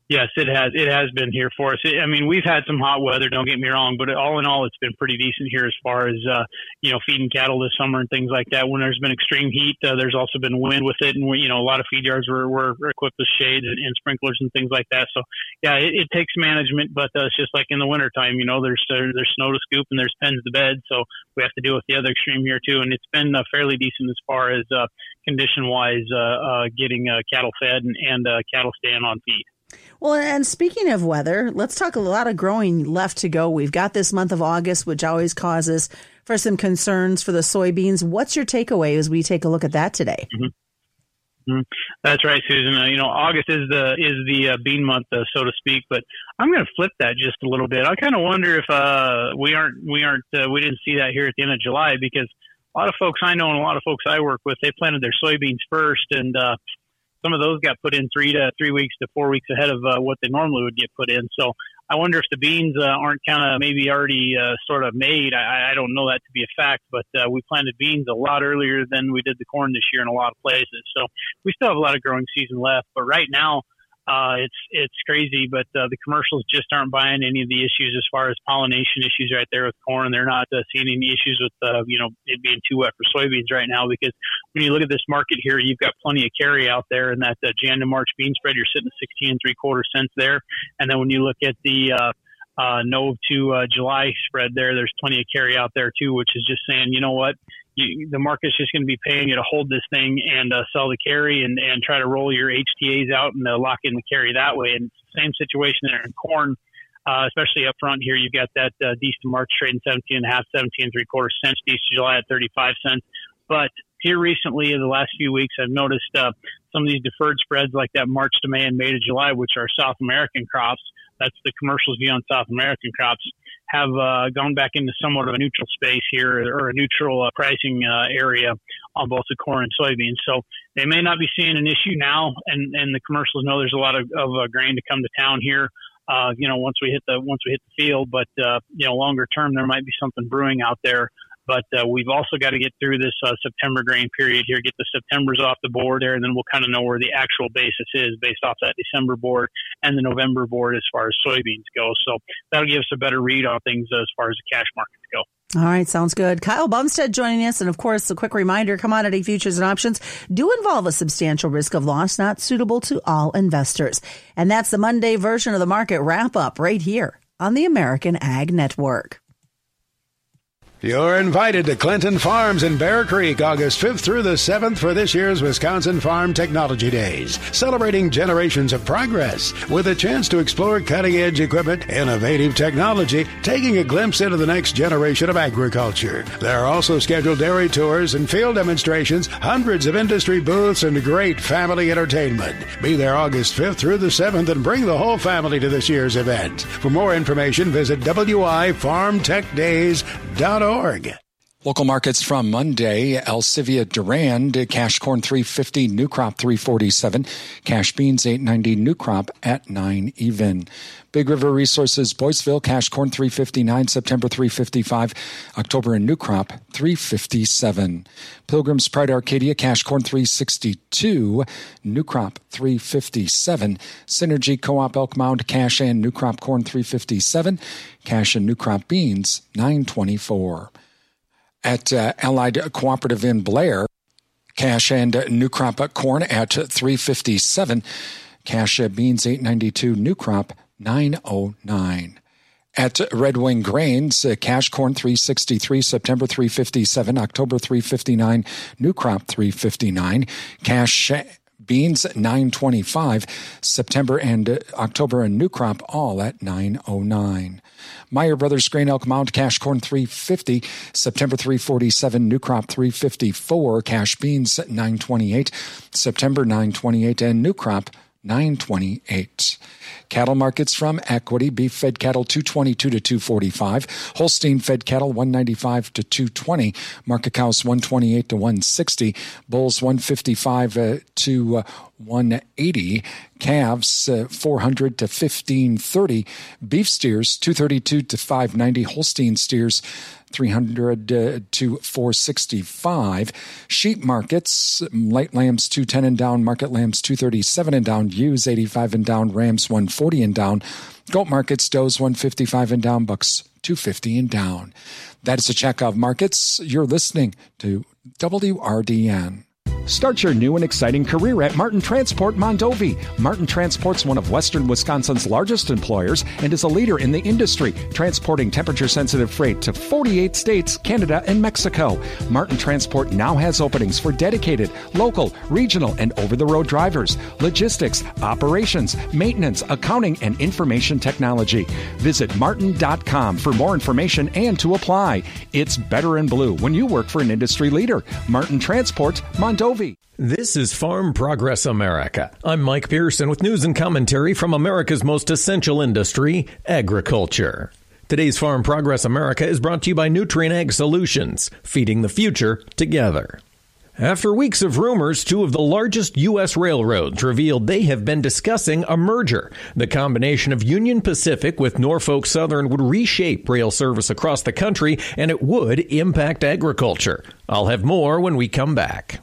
Yes, it has. It has been here for us. I mean, we've had some hot weather, don't get me wrong, but all in all, it's been pretty decent here as far as, uh, you know, feeding cattle this summer and things like that. When there's been extreme heat, uh, there's also been wind with it. And, we, you know, a lot of feed yards were, were equipped with shades and, and sprinklers and things like that. So, yeah, it, it takes management, but uh, it's just like in the wintertime, you know, there's uh, there's snow to scoop and there's pens to bed. So we have to deal with the other extreme here, too. And it's been uh, fairly decent as far as uh, condition-wise uh, uh, getting uh, cattle fed and, and uh, cattle staying on feed. Well, and speaking of weather, let's talk a lot of growing left to go. We've got this month of August, which always causes for some concerns for the soybeans. What's your takeaway as we take a look at that today? Mm-hmm. Mm-hmm. That's right, Susan. Uh, you know, August is the is the uh, bean month, uh, so to speak. But I'm going to flip that just a little bit. I kind of wonder if uh, we aren't we aren't uh, we didn't see that here at the end of July, because a lot of folks I know and a lot of folks I work with, they planted their soybeans first, and uh, some of those got put in three to three weeks to four weeks ahead of uh, what they normally would get put in. So I wonder if the beans uh, aren't kind of maybe already uh, sort of made. I, I don't know that to be a fact, but uh, we planted beans a lot earlier than we did the corn this year in a lot of places. So we still have a lot of growing season left. But right now, uh, it's it's crazy, but uh, the commercials just aren't buying any of the issues as far as pollination issues right there with corn. They're not uh, seeing any issues with, uh, you know, it being too wet for soybeans right now, because when you look at this market here, you've got plenty of carry out there, and that uh, Jan to March bean spread, you're sitting at sixteen and three quarter cents there. And then when you look at the uh, uh, Nove to uh, July spread there, there's plenty of carry out there too, which is just saying, you know what? You, the market's just going to be paying you to hold this thing and uh, sell the carry and, and try to roll your H T As out and uh, lock in the carry that way. And it's the same situation there in corn, uh, especially up front here. You've got that uh, decent March trading seventeen and a half, seventeen and three quarter cents, decent July at thirty-five cents. But here recently, in the last few weeks, I've noticed uh, some of these deferred spreads like that March to May and May to July, which are South American crops. That's the commercial's view on South American crops, have uh, gone back into somewhat of a neutral space here, or a neutral uh, pricing uh, area on both the corn and soybeans. So they may not be seeing an issue now, and, and the commercials know there's a lot of, of uh, grain to come to town here. Uh, you know, once we hit the once we hit the field, but uh, you know, longer term there might be something brewing out there. But uh, we've also got to get through this uh, September grain period here, get the Septembers off the board there, and then we'll kind of know where the actual basis is based off that December board and the November board as far as soybeans go. So that'll give us a better read on things as far as the cash markets go. All right, sounds good. Kyle Bumstead joining us. And of course, a quick reminder, commodity futures and options do involve a substantial risk of loss, not suitable to all investors. And that's the Monday version of the market wrap up right here on the American Ag Network. You're invited to Clinton Farms in Bear Creek August fifth through the seventh for this year's Wisconsin Farm Technology Days, celebrating generations of progress with a chance to explore cutting-edge equipment, innovative technology, taking a glimpse into the next generation of agriculture. There are also scheduled dairy tours and field demonstrations, hundreds of industry booths, and great family entertainment. Be there August fifth through the seventh and bring the whole family to this year's event. For more information, visit W I farm tech days dot org. Local markets from Monday: Alcivia Durand, cash corn three fifty, new crop three forty-seven, cash beans eight ninety, new crop at nine even. Big River Resources Boyceville, cash corn three fifty-nine, September three fifty-five, October and new crop three fifty-seven. Pilgrim's Pride Arcadia, cash corn three sixty-two, new crop three fifty-seven. Synergy Co-op Elk Mound, cash and new crop corn three fifty-seven, cash and new crop beans nine twenty-four. At uh, Allied Cooperative in Blair, cash and uh, new crop corn at three fifty-seven, cash uh, beans eight ninety-two, new crop nine oh nine. At Red Wing Grains, uh, cash corn three sixty-three, September three fifty-seven, October three fifty-nine, new crop three fifty-nine, cash uh, beans nine twenty-five, September and uh, October and new crop all at nine oh nine. Meyer Brothers Grain Elk Mound, cash corn three fifty, September three forty-seven, new crop three fifty-four, cash beans nine twenty-eight, September nine twenty-eight, and new crop nine twenty-eight. Cattle markets from Equity: beef fed cattle two twenty-two to two forty-five, Holstein fed cattle one ninety-five to two twenty, market cows one twenty-eight to one sixty, bulls one fifty-five uh, to uh, one eighty. Calves, uh, four hundred to fifteen thirty. Beef steers, two thirty-two to five ninety. Holstein steers, three hundred uh, to four sixty-five. Sheep markets, light lambs two ten and down, market lambs two thirty-seven and down, ewes eighty-five and down, rams one forty and down. Goat markets, does one fifty-five and down, bucks two fifty and down. That is a check of markets. You're listening to W R D N. Start your new and exciting career at Martin Transport Mondovi. Martin Transport's one of Western Wisconsin's largest employers and is a leader in the industry, transporting temperature-sensitive freight to forty-eight states, Canada, and Mexico. Martin Transport now has openings for dedicated, local, regional, and over-the-road drivers, logistics, operations, maintenance, accounting, and information technology. Visit martin dot com for more information and to apply. It's better in blue when you work for an industry leader. Martin Transport Mondovi. This is Farm Progress America. I'm Mike Pearson with news and commentary from America's most essential industry, agriculture. Today's Farm Progress America is brought to you by Nutrien Ag Solutions, feeding the future together. After weeks of rumors, two of the largest U S railroads revealed they have been discussing a merger. The combination of Union Pacific with Norfolk Southern would reshape rail service across the country, and it would impact agriculture. I'll have more when we come back.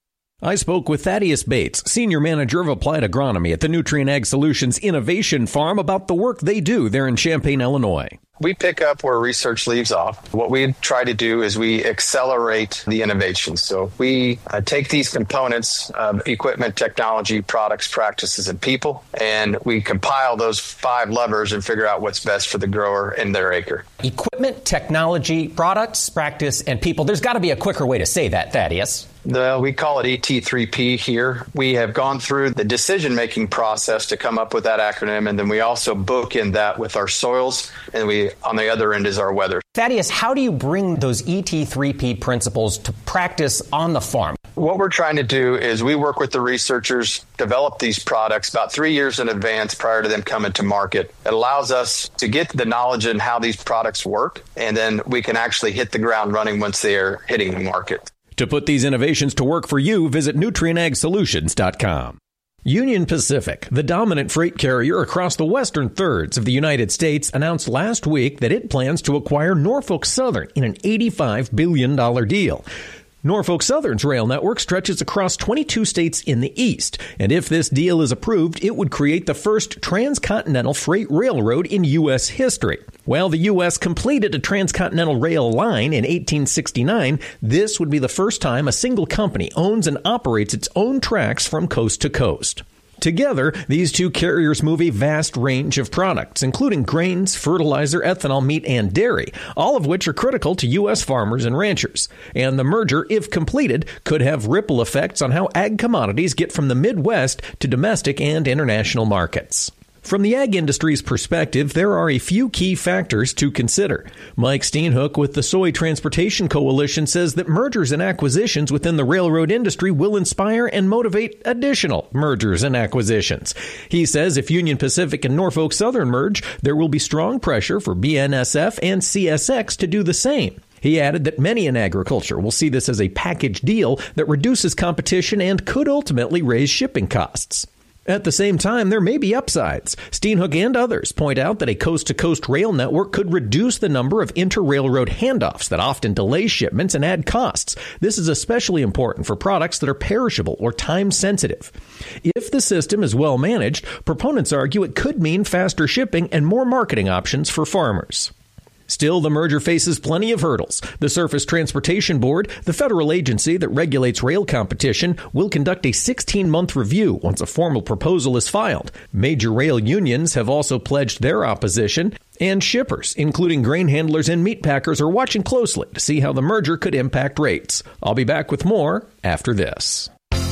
I spoke with Thaddeus Bates, Senior Manager of Applied Agronomy at the Nutrien Ag Solutions Innovation Farm, about the work they do there in Champaign, Illinois. We pick up where research leaves off. What we try to do is we accelerate the innovation. So we uh, take these components of equipment, technology, products, practices, and people, and we compile those five levers and figure out what's best for the grower and their acre. Equipment, technology, products, practice, and people. There's got to be a quicker way to say that, Thaddeus. The, we call it E T three P here. We have gone through the decision-making process to come up with that acronym, and then we also bookend that with our soils, and we on the other end is our weather. Thaddeus, how do you bring those E T three P principles to practice on the farm? What we're trying to do is we work with the researchers, develop these products about three years in advance prior to them coming to market. It allows us to get the knowledge in how these products work, and then we can actually hit the ground running once they are hitting the market. To put these innovations to work for you, visit Nutrien Ag Solutions dot com. Union Pacific, the dominant freight carrier across the western thirds of the United States, announced last week that it plans to acquire Norfolk Southern in an eighty-five billion dollars deal. Norfolk Southern's rail network stretches across twenty-two states in the east, and if this deal is approved, it would create the first transcontinental freight railroad in U S history. While the U S completed a transcontinental rail line in eighteen sixty-nine, this would be the first time a single company owns and operates its own tracks from coast to coast. Together, these two carriers move a vast range of products, including grains, fertilizer, ethanol, meat, and dairy, all of which are critical to U S farmers and ranchers. And the merger, if completed, could have ripple effects on how ag commodities get from the Midwest to domestic and international markets. From the ag industry's perspective, there are a few key factors to consider. Mike Steenhoek with the Soy Transportation Coalition says that mergers and acquisitions within the railroad industry will inspire and motivate additional mergers and acquisitions. He says if Union Pacific and Norfolk Southern merge, there will be strong pressure for B N S F and C S X to do the same. He added that many in agriculture will see this as a package deal that reduces competition and could ultimately raise shipping costs. At the same time, there may be upsides. Steenhoek and others point out that a coast-to-coast rail network could reduce the number of inter-railroad handoffs that often delay shipments and add costs. This is especially important for products that are perishable or time-sensitive. If the system is well managed, proponents argue it could mean faster shipping and more marketing options for farmers. Still, the merger faces plenty of hurdles. The Surface Transportation Board, the federal agency that regulates rail competition, will conduct a sixteen-month review once a formal proposal is filed. Major rail unions have also pledged their opposition, and shippers, including grain handlers and meat packers, are watching closely to see how the merger could impact rates. I'll be back with more after this.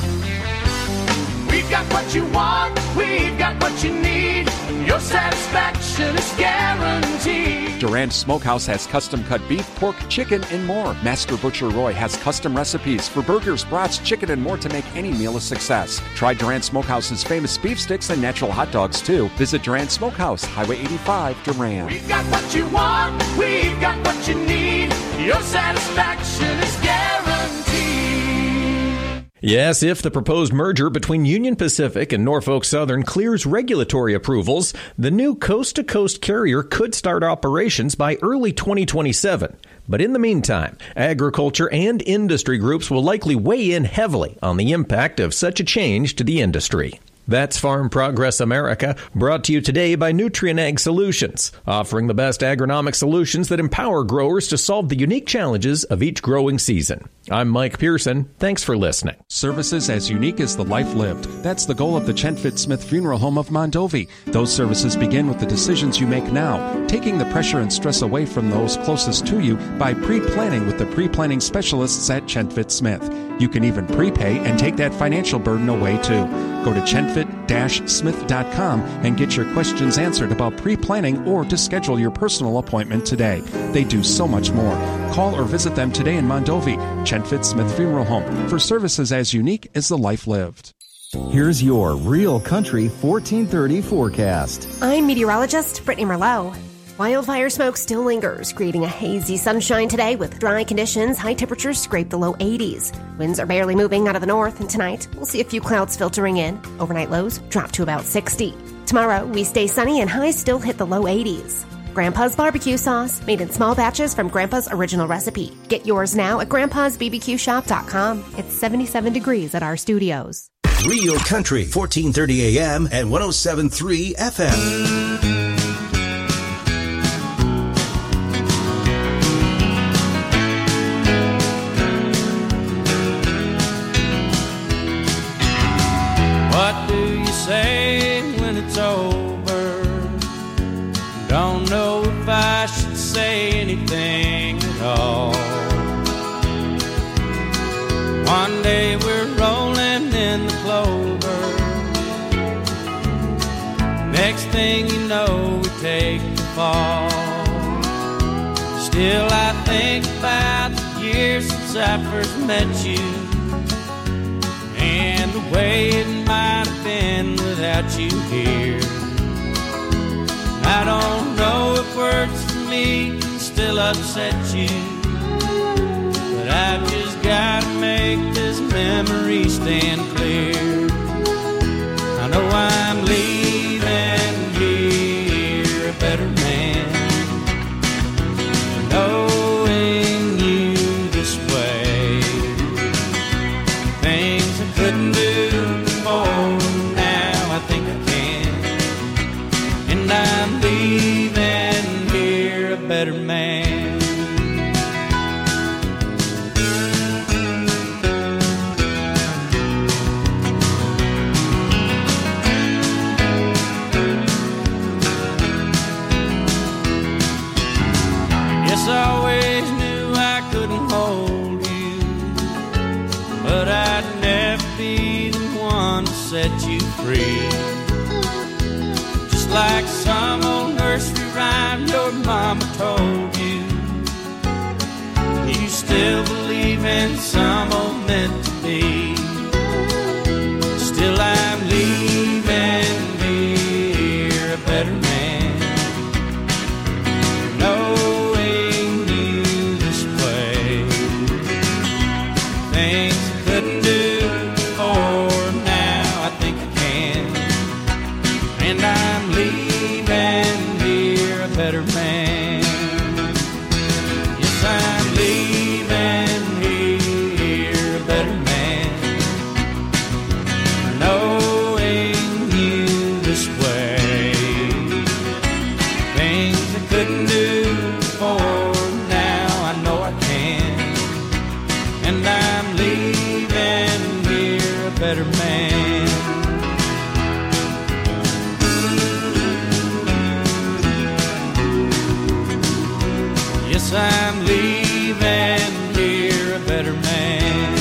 We've got what you want, we've got what you need. Your satisfaction is guaranteed. Durant Smokehouse has custom-cut beef, pork, chicken, and more. Master Butcher Roy has custom recipes for burgers, brats, chicken, and more to make any meal a success. Try Durant Smokehouse's famous beef sticks and natural hot dogs, too. Visit Durant Smokehouse, Highway eighty-five, Durant. We've got what you want, we've got what you need. Your satisfaction is guaranteed. Yes, if the proposed merger between Union Pacific and Norfolk Southern clears regulatory approvals, the new coast-to-coast carrier could start operations by early twenty twenty-seven. But in the meantime, agriculture and industry groups will likely weigh in heavily on the impact of such a change to the industry. That's Farm Progress America, brought to you today by Nutrien Ag Solutions, offering the best agronomic solutions that empower growers to solve the unique challenges of each growing season. I'm Mike Pearson. Thanks for listening. Services as unique as the life lived. That's the goal of the Chenfit Smith Funeral Home of Mondovi. Those services begin with the decisions you make now, taking the pressure and stress away from those closest to you by pre-planning with the pre-planning specialists at Chenfit Smith. You can even prepay and take that financial burden away too. Go to chenfit dash smith dot com and get your questions answered about pre-planning or to schedule your personal appointment today. They do so much more. Call or visit them today in Mondovi, Chenfit Smith Funeral Home, for services as unique as the life lived. Here's your Real Country fourteen thirty forecast. I'm meteorologist Brittany Merlot. Wildfire smoke still lingers, creating a hazy sunshine today with dry conditions. High temperatures scrape the low eighties. Winds are barely moving out of the north, and tonight we'll see a few clouds filtering in. Overnight lows drop to about sixty. Tomorrow we stay sunny and highs still hit the low eighties. Grandpa's barbecue sauce, made in small batches from Grandpa's original recipe. Get yours now at grandpas b b q shop dot com. It's seventy-seven degrees at our studios. Real Country, fourteen thirty A M and one oh seven point three F M. What do you say when it's over? Don't know if I should say anything at all. One day we're rolling in the clover. Next thing you know, we take the fall. Still I think about the years since I first met you, and the way it might have been without you here. I don't know if words for me can still upset you, but I've just got to make this memory stand clear. I know I'm leaving here a better man, knowing you this way. Things I couldn't do before, now I think I can. And I'm leaving here a better man. Yes, I always knew I couldn't hold you, but I'd never be the one to set you free. Just like some old nursery rhyme your mama told you, you still believe in some old meant to be. Still I'm leaving here a better man, knowing you this way. Things I couldn't do before, now I think I can. And I'm leaving here a better man. Yes, I'm leaving here a better man, knowing you this way. Things I couldn't do before, now I know I can. And I'm leaving here a better man. Yes, I'm leaving here a better man.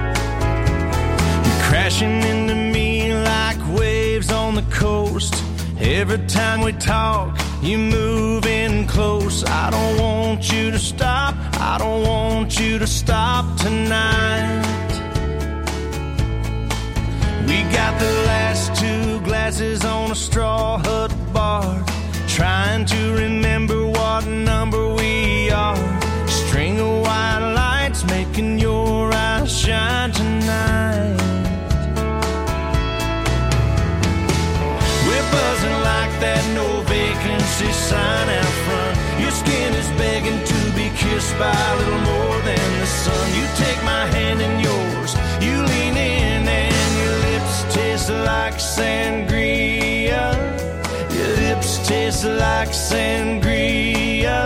You're crashing into me like waves on the coast. Every time we talk, you move in close. I don't want you to stop. I don't want you to stop tonight. We got the last two glasses on a straw hut bar, trying to remember what number we are. String of white lights making your eyes shine tonight. We're buzzing like that no vacancy sign out front. Your skin is begging to be kissed by a little more than the sun. You take my hand in yours, you lean in, and your lips taste like sangria. Your lips taste like sangria.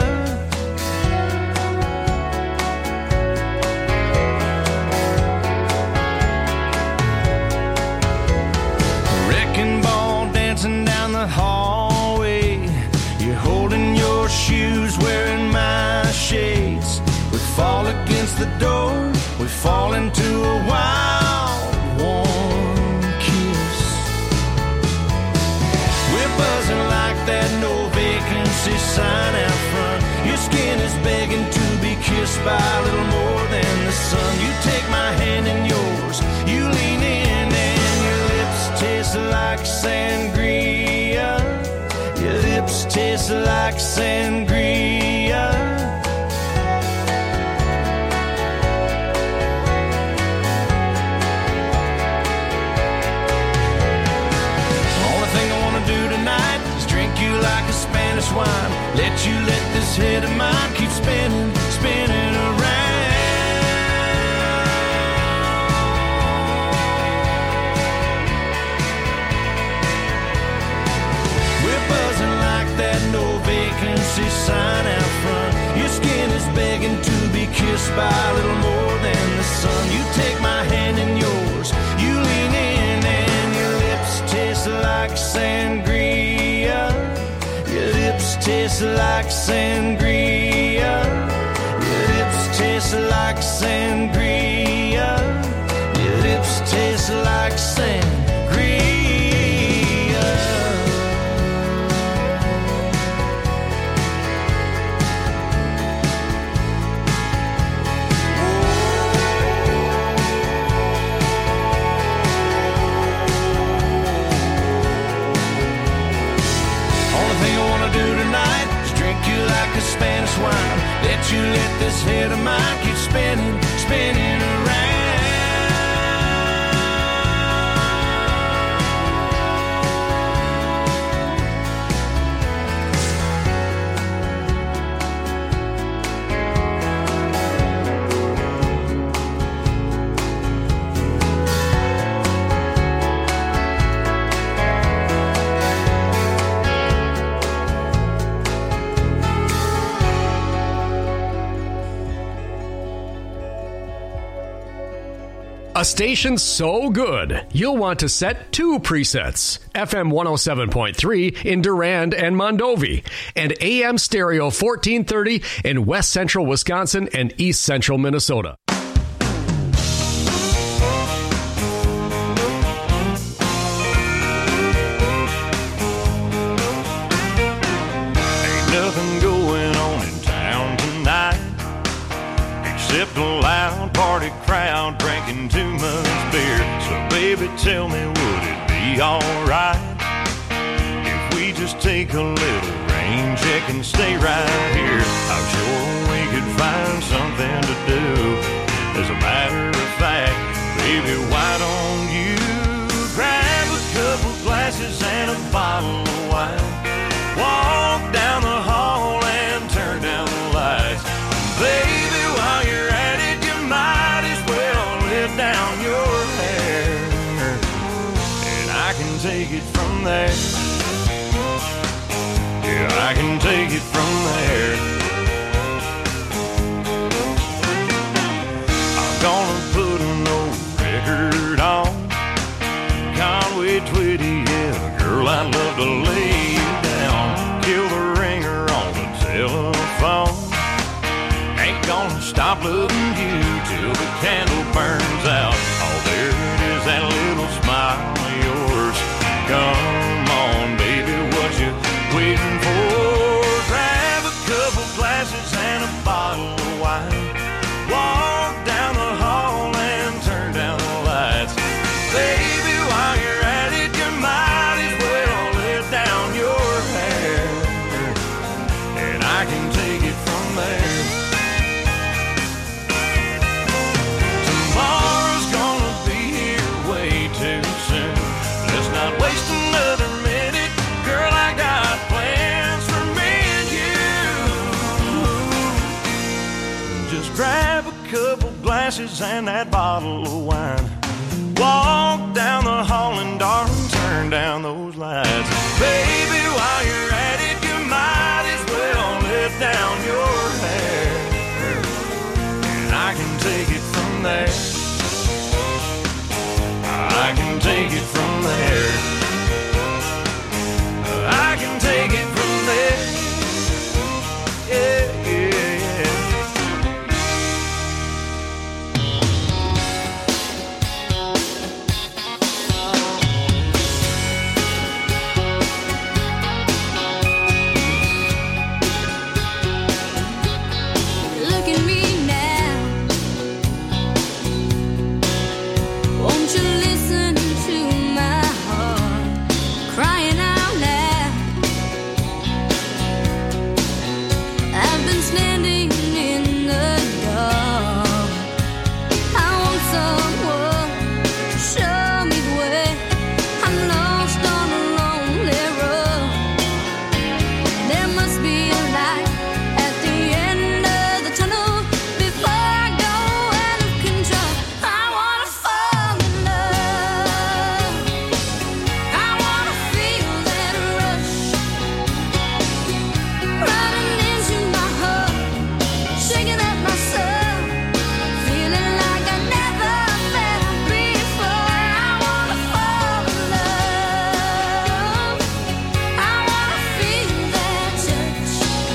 Wrecking ball dancing down the hallway. You're holding your shoes, wearing my shades. We fall against the door, we fall into a wild, warm kiss. We're buzzing like that no vacancy sign out front. Your skin is begging to be kissed by a little more than the sun. You take my hand in yours, you lean in, and your lips taste like sangria. Your lips taste like sangria. Only thing I wanna do tonight is drink you like a Spanish wine. Let you let this head of mine keep spinning, spinning around. That no vacancy sign out front. Your skin is begging to be kissed by a little more than the sun. You take my hand in yours, you lean in, and your lips taste like sangria. Your lips taste like sangria. Your lips taste like sangria. Your lips taste like sangria. Like a Spanish wine, let you let this head of mine keep spinning, spinning around. A station so good, you'll want to set two presets. F M one oh seven point three in Durand and Mondovi, and A M Stereo fourteen thirty in West Central Wisconsin and East Central Minnesota. Ain't nothing going on in town tonight except a loud party crowd drinking too much beer. So baby, tell me, would it be alright if we just take a little rain check and stay right here? I'm sure we could find something to do. As a matter of fact, baby, why don't you grab a couple glasses and a bottle of wine, walk down the hall and turn down the lights. Baby, while you're at it, you might as well let down your hair, and I can take it from there. Yeah, I can take it from there. I'm gonna put an old record on, Conway Twitty, yeah, girl, I'd love to lay you down. Kill the ringer on the telephone. Ain't gonna stop loving you till the candle burns out. Oh, there it is, that little smile of yours. Come on, baby, glasses and that bottle of wine. Walk down the hall and darling, turn down those lights. Baby, while you're at it, you might as well let down your hair, and I can take it from there. I can take it from there. I can take it from there. Yeah, yeah, yeah. Look at me now. Won't you listen to my heart crying out loud? I've been standing in the dark. I want someone to show me the way. I'm lost on a lonely road. There must be a light at the end of the tunnel before I go out of control. I wanna fall in love. I wanna feel that rush running into my heart, shaking up my soul, feeling like I never felt before. I wanna fall in love. I wanna feel that touch.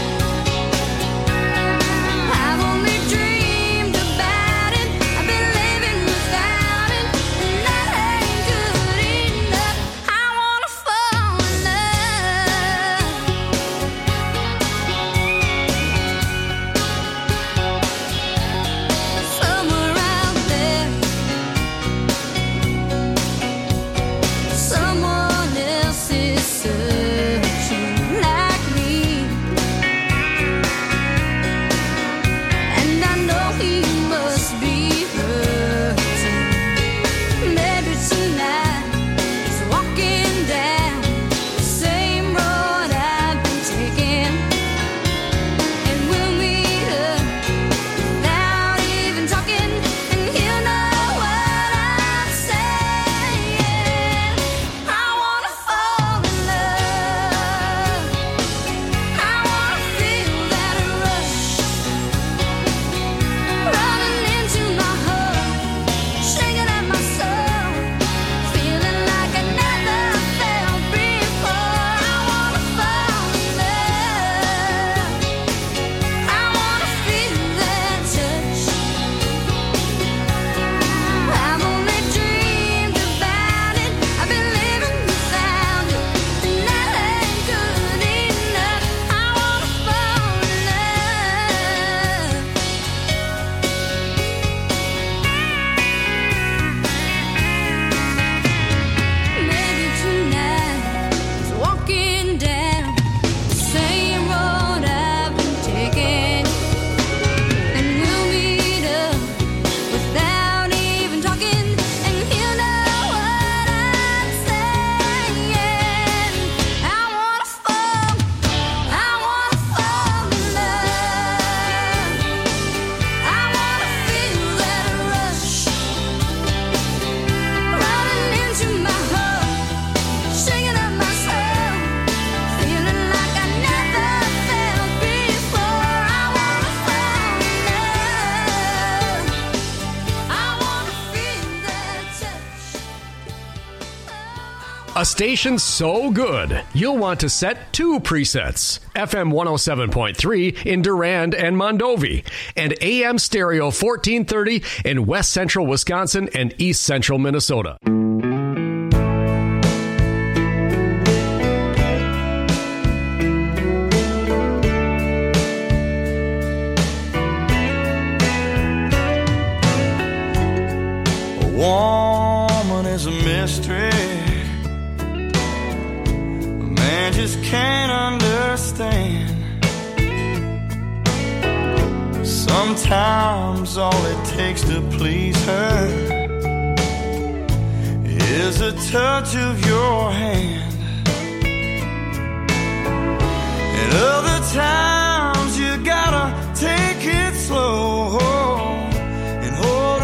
I've only dreamed about it. I've been living without it, and that ain't good enough. I wanna fall in love. Somewhere out there, someone else is searching like me, and I know he must be hurting. Maybe tonight he's walking down the same road I've been taking, and we'll meet up without even talking, and he'll know what I'm saying. I wanna fall in love. I wanna feel that rush running into my heart, shaking up my soul, feeling like I never felt before. I wanna fall in love. I wanna feel that touch. I've only dreamed about it. I've been living without it, and that ain't good enough. I wanna fall in love. Maybe tonight he's walking down the same road I've been taking, and we'll meet up without even talking, and he'll know what I'm saying. I wanna fall, I wanna fall in love. I wanna feel that rush running into my heart, shaking up my soul, feeling like I never felt before. I wanna fall in love. I wanna feel that touch. A station so good, you'll want to set two presets. F M one oh seven point three in Durand and Mondovi, and A M Stereo fourteen thirty in West Central Wisconsin and East Central Minnesota. A woman is a mystery. A man just can't understand. Sometimes all it takes to please her is a touch of your hand. And other times you gotta take it slow and hold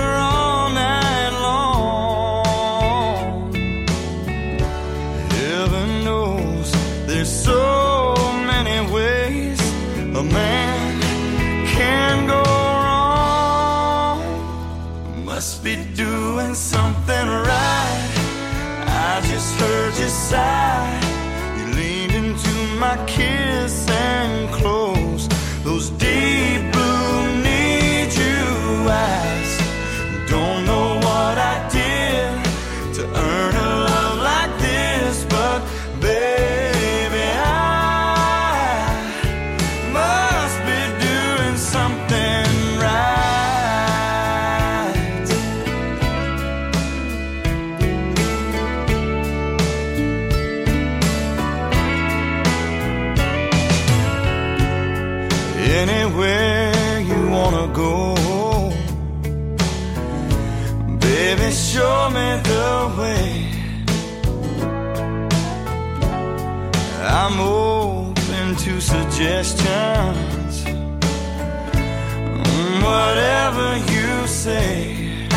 heard you sigh. You leaned into my kiss and closed those deep blue need you eyes. Don't know what I did to earn a love like this, but baby, I must be doing something right. Anywhere you wanna go, baby, show me the way. I'm open to suggestions, whatever you say.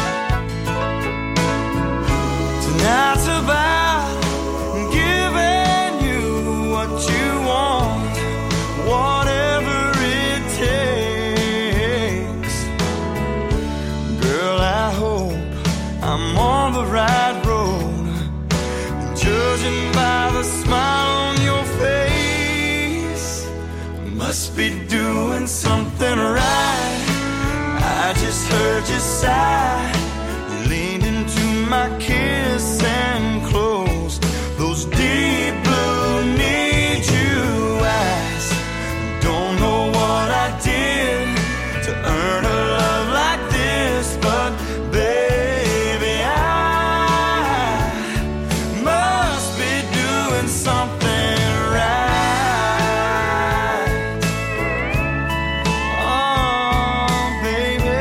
Tonight's about giving you what you want, whatever it takes. Girl, I hope I'm on the right road, judging by the smile on your face. Must be doing something right. I just heard you sigh. You leaned into my kiss and closed those deep blue need you eyes. Don't know what I did to earn a love like this, but baby, I must be doing something right. Oh, baby.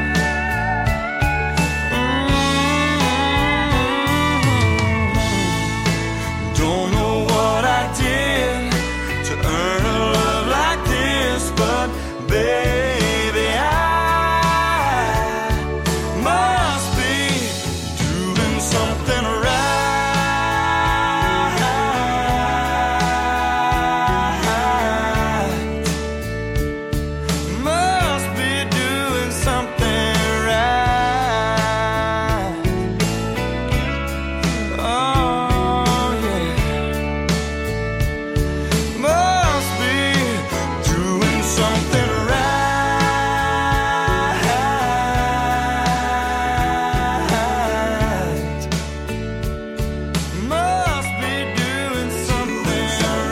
Mm-hmm. Don't know what I did to earn a love like this, but baby, I must be doing something right. Must be doing something right. Oh, yeah. Must be doing something right. Must be doing something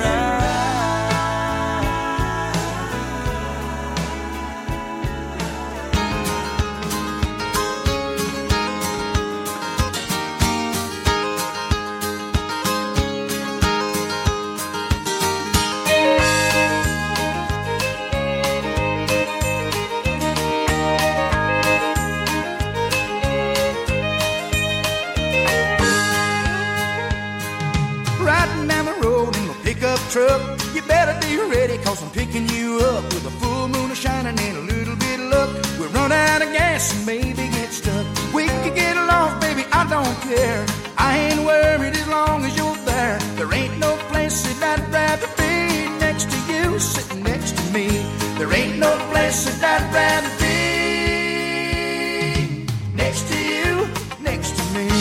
riding down the road in my pickup truck. You better be ready, cause I'm picking you up with a full moon shining and a little bit of luck. We'll run out of gas and maybe get stuck. We could get lost, baby, I don't care. I ain't worried as long as you're there. There ain't no place that I'd rather be next to you, sitting next to me. There ain't no place that I'd rather be next to you, next to me.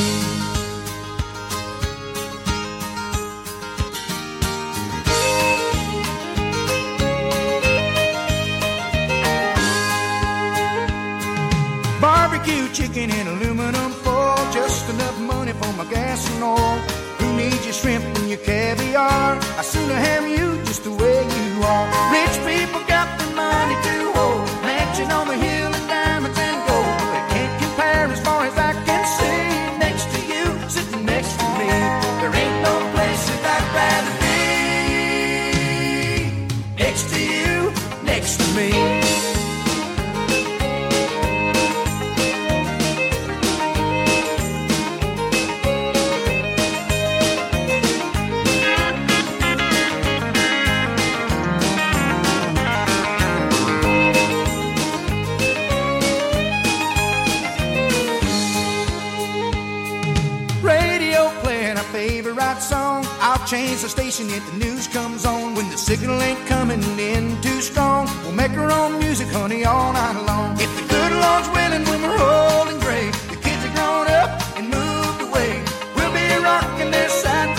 Barbecue chicken in aluminum foil, just enough money for my gas and oil. Who needs your shrimp and your caviar? I sooner have you just the way you are. Rich people got the money to hold, mansion on the hill and diamonds and gold. They can't compare as far as I can see. Next to you, sitting next to me. There ain't no place that I'd rather be next to you, next to me. Song. I'll change the station if the news comes on. When the signal ain't coming in too strong, we'll make our own music, honey, all night long. If the good Lord's willing, when we're old and gray, the kids are grown up and moved away, we'll be rocking their side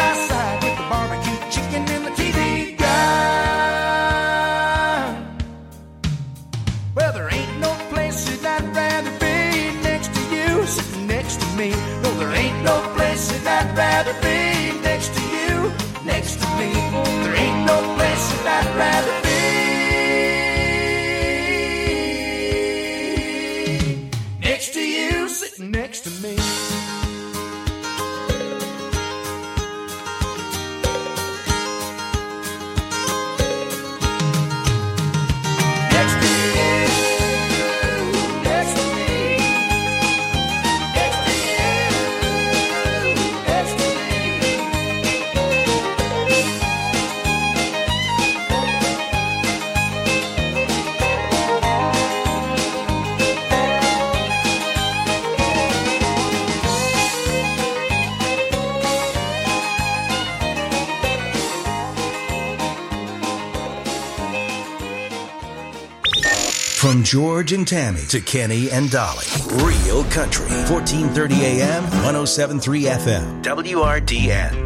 From George and Tammy to Kenny and Dolly. Real Country. fourteen thirty A M, one oh seven point three F M. W R D N.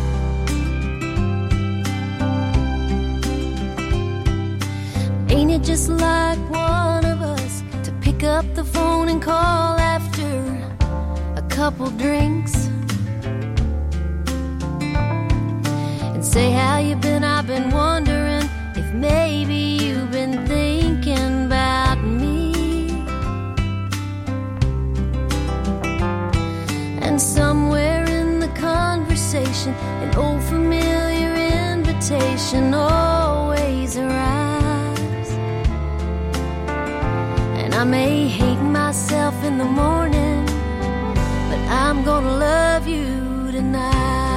Ain't it just like one of us to pick up the phone and call after a couple drinks and say how you been? I've been wondering if maybe you've been thinking about me. And somewhere in the conversation, an old familiar invitation always arrives. I may hate myself in the morning, but I'm gonna love you tonight.